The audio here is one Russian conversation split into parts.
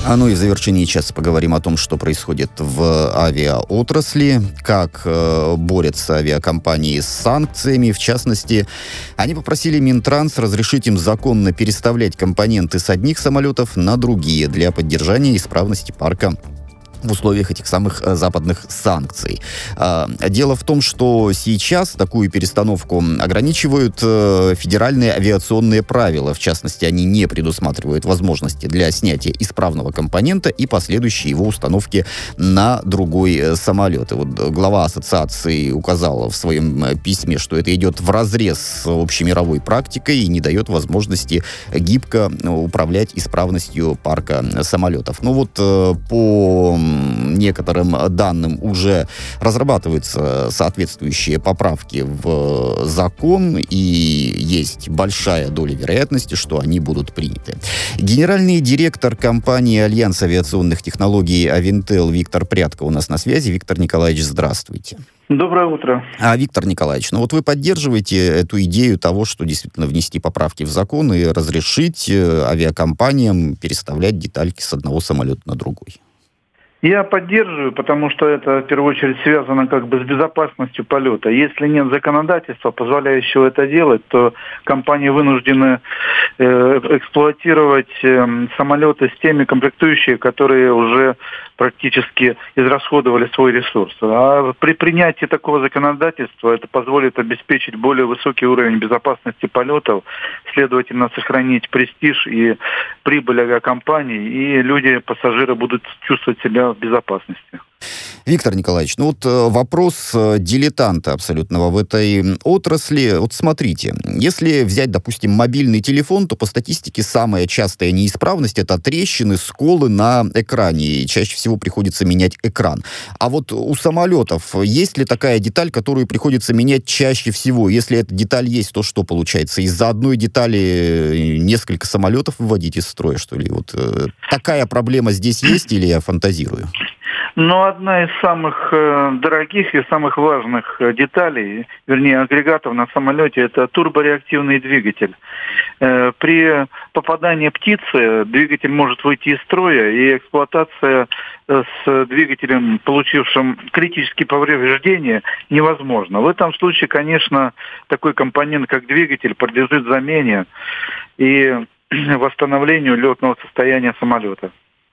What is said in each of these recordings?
Ну и в завершении часа поговорим о том, что происходит в авиаотрасли, как борются авиакомпании с санкциями. В частности, они попросили Минтранс разрешить им законно переставлять компоненты с одних самолетов на другие для поддержания исправности парка в условиях этих самых западных санкций. Дело в том, что сейчас такую перестановку ограничивают федеральные авиационные правила. В частности, они не предусматривают возможности для снятия исправного компонента и последующей его установки на другой самолет. И вот глава ассоциации указал в своем письме, что это идет вразрез с общемировой практикой и не дает возможности гибко управлять исправностью парка самолетов. Ну вот по некоторым данным уже разрабатываются соответствующие поправки в закон, и есть большая доля вероятности, что они будут приняты. Генеральный директор компании «Альянс авиационных технологий» Авинтел Виктор Прядко у нас на связи. Виктор Николаевич, здравствуйте. Доброе утро. Виктор Николаевич, вот вы поддерживаете эту идею того, что действительно внести поправки в закон и разрешить авиакомпаниям переставлять детальки с одного самолета на другой? Я поддерживаю, потому что это в первую очередь связано с безопасностью полета. Если нет законодательства, позволяющего это делать, то компании вынуждены эксплуатировать самолеты с теми комплектующими, которые уже практически израсходовали свой ресурс. А при принятии такого законодательства это позволит обеспечить более высокий уровень безопасности полетов, следовательно, сохранить престиж и прибыль авиакомпаний, и люди, пассажиры будут чувствовать себя в безопасности. Виктор Николаевич, вопрос дилетанта абсолютного в этой отрасли. Вот смотрите, если взять, допустим, мобильный телефон, то по статистике самая частая неисправность — это трещины, сколы на экране. И чаще всего приходится менять экран. А вот у самолетов есть ли такая деталь, которую приходится менять чаще всего? Если эта деталь есть, то что получается? Из-за одной детали несколько самолетов выводить из строя, что ли? Вот такая проблема здесь есть или я фантазирую? Но одна из самых дорогих и самых важных деталей, вернее агрегатов на самолете, это турбореактивный двигатель. При попадании птицы двигатель может выйти из строя, и эксплуатация с двигателем, получившим критические повреждения, невозможна. В этом случае, конечно, такой компонент, как двигатель, подлежит замене и восстановлению летного состояния самолета.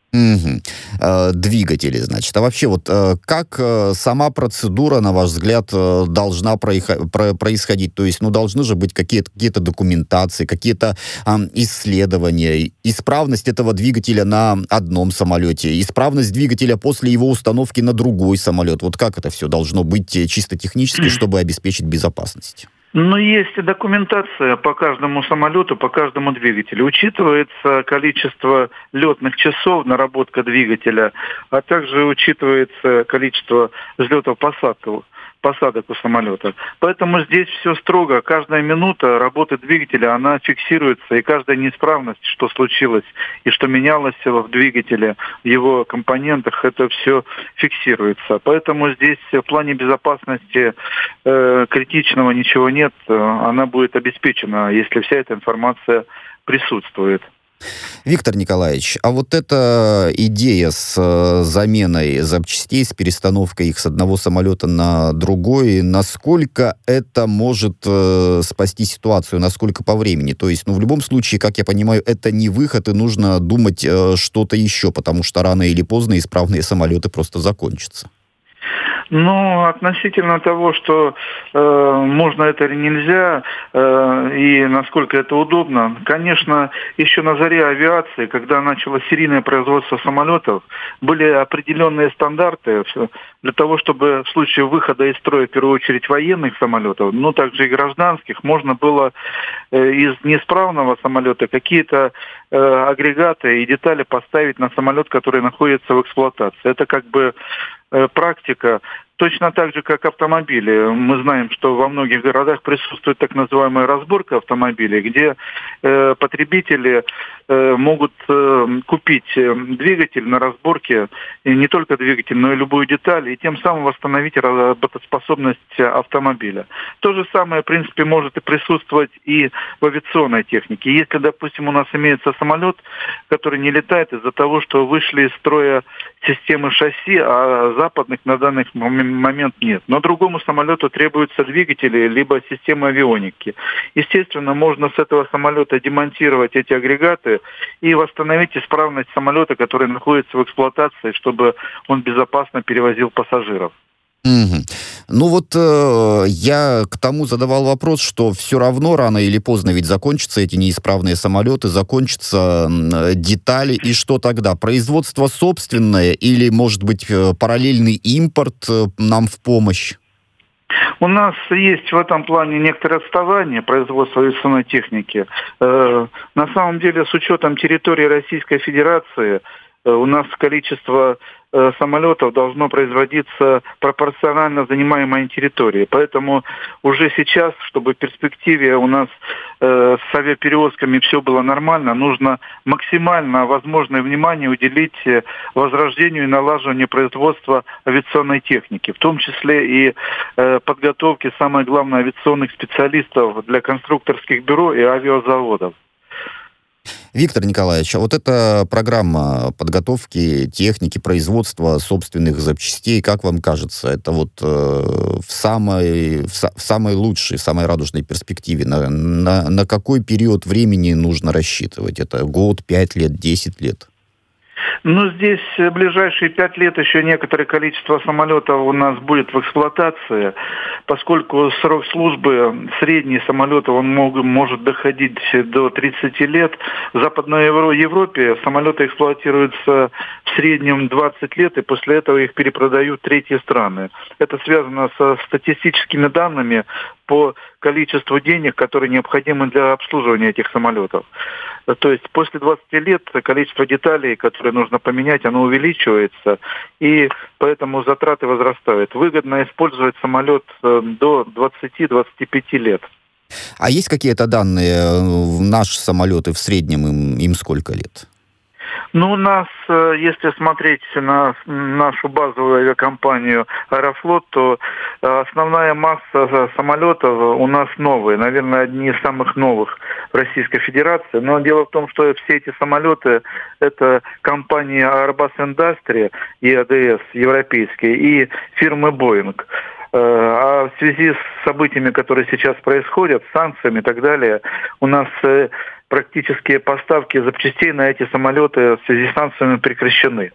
Двигатели, значит. А вообще, как сама процедура, на ваш взгляд, должна происходить? То есть, должны же быть какие-то документации, какие-то исследования, исправность этого двигателя на одном самолете, исправность двигателя после его установки на другой самолет. Вот как это все должно быть чисто технически, чтобы обеспечить безопасность? Есть документация по каждому самолету, по каждому двигателю. Учитывается количество летных часов, наработка двигателя, а также учитывается количество посадок у самолета. Поэтому здесь все строго. Каждая минута работы двигателя, она фиксируется, и каждая неисправность, что случилось и что менялось в двигателе, в его компонентах, это все фиксируется. Поэтому здесь в плане безопасности критичного ничего нет. Она будет обеспечена, если вся эта информация присутствует. Виктор Николаевич, а вот эта идея с заменой запчастей, с перестановкой их с одного самолета на другой, насколько это может спасти ситуацию, насколько по времени? То есть, в любом случае, как я понимаю, это не выход, и нужно думать что-то еще, потому что рано или поздно исправные самолеты просто закончатся. Относительно того, что можно это или нельзя, и насколько это удобно, конечно, еще на заре авиации, когда началось серийное производство самолетов, были определенные стандарты для того, чтобы в случае выхода из строя, в первую очередь, военных самолетов, также и гражданских, можно было из неисправного самолета какие-то агрегаты и детали поставить на самолет, который находится в эксплуатации. Это практика, Точно так же, как автомобили. Мы знаем, что во многих городах присутствует так называемая разборка автомобилей, где потребители могут купить двигатель на разборке, и не только двигатель, но и любую деталь, и тем самым восстановить работоспособность автомобиля. То же самое, в принципе, может и присутствовать и в авиационной технике. Если, допустим, у нас имеется самолет, который не летает из-за того, что вышли из строя системы шасси, а западных на данный момент нет. Но другому самолету требуются двигатели, либо система авионики. Естественно, можно с этого самолета демонтировать эти агрегаты и восстановить исправность самолета, который находится в эксплуатации, чтобы он безопасно перевозил пассажиров. Мгм. Ну вот я к тому задавал вопрос, что все равно рано или поздно ведь закончатся эти неисправные самолеты, закончатся детали, и что тогда? Производство собственное или, может быть, параллельный импорт нам в помощь? У нас есть в этом плане некоторое отставание производства авиационной техники. На самом деле, с учетом территории Российской Федерации, у нас количество самолетов должно производиться пропорционально занимаемой территории. Поэтому уже сейчас, чтобы в перспективе у нас с авиаперевозками все было нормально, нужно максимально возможное внимание уделить возрождению и налаживанию производства авиационной техники, в том числе и подготовке, самое главное, авиационных специалистов для конструкторских бюро и авиазаводов. Виктор Николаевич, а вот эта программа подготовки техники, производства собственных запчастей, как вам кажется, это вот в самой лучшей, самой радужной перспективе, на какой период времени нужно рассчитывать? Это год, 5 лет, 10 лет? Ну, здесь в ближайшие 5 лет еще некоторое количество самолетов у нас будет в эксплуатации, поскольку срок службы средний самолета он может доходить до 30 лет. В Западной Европе самолеты эксплуатируются в среднем 20 лет, и после этого их перепродают третьи страны. Это связано со статистическими данными по количеству денег, которые необходимы для обслуживания этих самолетов. То есть после 20 лет количество деталей, которые нужно поменять, оно увеличивается, и поэтому затраты возрастают. Выгодно использовать самолет до 20-25 лет. А есть какие-то данные, наши самолеты в среднем, им сколько лет? Ну, у нас, если смотреть на нашу базовую авиакомпанию «Аэрофлот», то основная масса самолетов у нас новые, наверное, одни из самых новых в Российской Федерации. Но дело в том, что все эти самолеты – это компания Airbus Industrie, ЕАДС, европейские, и фирмы Boeing. А в связи с событиями, которые сейчас происходят, с санкциями и так далее, у нас практически поставки запчастей на эти самолеты в связи с санкциями прекращены.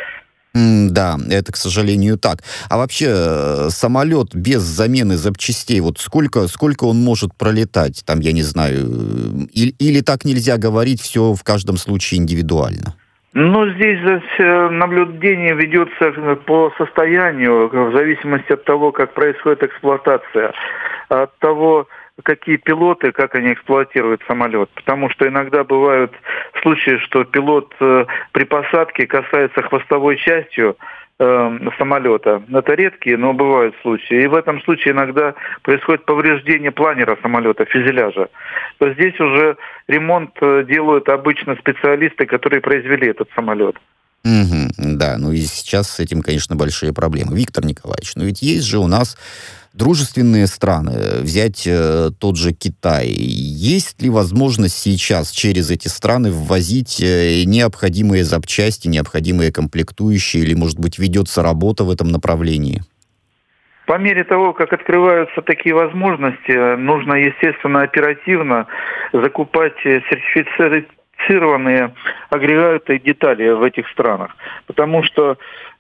Да, это, к сожалению, так. А вообще, самолет без замены запчастей, вот сколько он может пролетать? Там, я не знаю, или так нельзя говорить, все в каждом случае индивидуально? Ну, здесь наблюдение ведется по состоянию, в зависимости от того, как происходит эксплуатация, от того, какие пилоты, как они эксплуатируют самолет. Потому что иногда бывают случаи, что пилот при посадке касается хвостовой частью самолета. Это редкие, но бывают случаи. И в этом случае иногда происходит повреждение планера самолета, фюзеляжа. То здесь уже ремонт делают обычно специалисты, которые произвели этот самолет. Да, ну и сейчас с этим, конечно, большие проблемы. Виктор Николаевич, но ведь есть же у нас дружественные страны, взять тот же Китай. Есть ли возможность сейчас через эти страны ввозить необходимые запчасти, необходимые комплектующие, или, может быть, ведется работа в этом направлении? По мере того, как открываются такие возможности, нужно, естественно, оперативно закупать сертифицированные агрегаты и детали в этих странах. Потому что,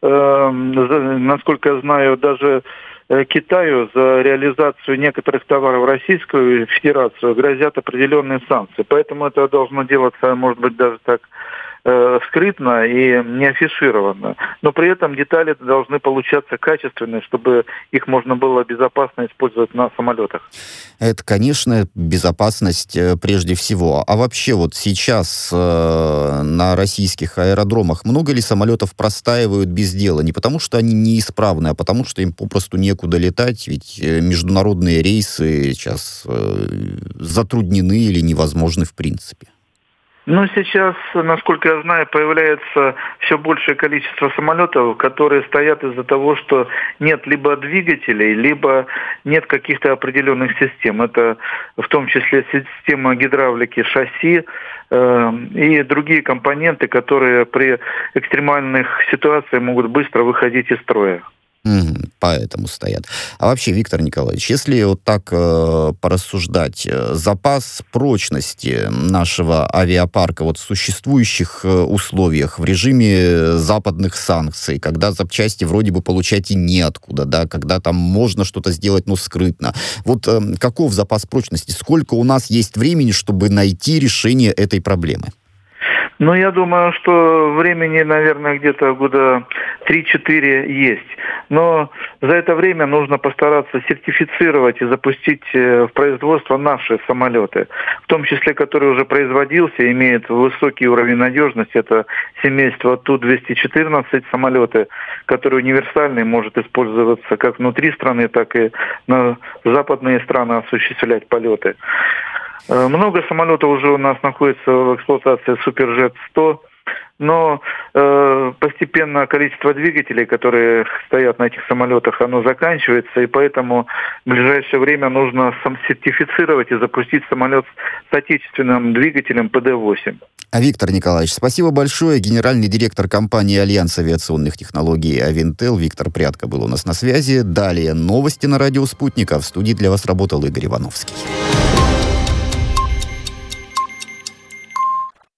насколько я знаю, даже Китаю за реализацию некоторых товаров в Российскую Федерацию грозят определенные санкции. Поэтому это должно делаться, может быть, даже так скрытно и не афишировано. Но при этом детали должны получаться качественные, чтобы их можно было безопасно использовать на самолетах. Это, конечно, безопасность прежде всего. А вообще вот сейчас на российских аэродромах много ли самолетов простаивают без дела? Не потому, что они неисправны, а потому, что им попросту некуда летать, ведь международные рейсы сейчас затруднены или невозможны в принципе. Ну, сейчас, насколько я знаю, появляется все большее количество самолетов, которые стоят из-за того, что нет либо двигателей, либо нет каких-то определенных систем. Это в том числе система гидравлики шасси и другие компоненты, которые при экстремальных ситуациях могут быстро выходить из строя. Поэтому стоят. А вообще, Виктор Николаевич, если вот так порассуждать, запас прочности нашего авиапарка вот в существующих условиях, в режиме западных санкций, когда запчасти вроде бы получать и неоткуда, да, когда там можно что-то сделать, но скрытно. Вот каков запас прочности? Сколько у нас есть времени, чтобы найти решение этой проблемы? Ну, я думаю, что времени, наверное, где-то года 3-4 есть. Но за это время нужно постараться сертифицировать и запустить в производство наши самолеты, в том числе, который уже производился, имеет высокий уровень надежности. Это семейство Ту-214 самолеты, которые универсальные, может использоваться как внутри страны, так и на западные страны осуществлять полеты. Много самолетов уже у нас находится в эксплуатации Суперджет-100, но постепенно количество двигателей, которые стоят на этих самолетах, оно заканчивается, и поэтому в ближайшее время нужно сертифицировать и запустить самолет с отечественным двигателем ПД-8. А Виктор Николаевич, спасибо большое. Генеральный директор компании «Альянс авиационных технологий Авинтел» Виктор Прядко был у нас на связи. Далее новости на радио «Спутник», а в студии для вас работал Игорь Ивановский.